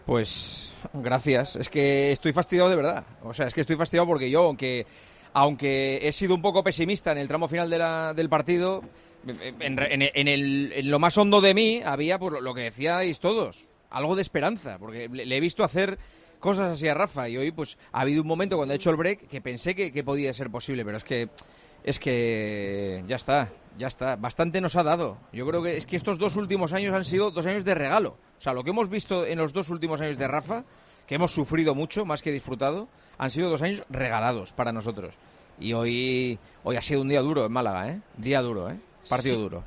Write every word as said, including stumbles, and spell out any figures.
Pues gracias, es que estoy fastidiado de verdad, o sea, es que estoy fastidiado porque yo, aunque, aunque he sido un poco pesimista en el tramo final de la, del partido, en, en, en, el, en lo más hondo de mí había pues lo, lo que decíais todos, algo de esperanza, porque le, le he visto hacer cosas así a Rafa y hoy pues ha habido un momento cuando ha hecho el break que pensé que, que podía ser posible, pero es que es que ya está, ya está, bastante nos ha dado. Yo creo que es que estos dos últimos años han sido dos años de regalo. O sea, lo que hemos visto en los dos últimos años de Rafa, que hemos sufrido mucho, más que disfrutado, han sido dos años regalados para nosotros. Y hoy hoy ha sido un día duro en Málaga, ¿eh? Día duro, ¿eh? Partido sí, duro.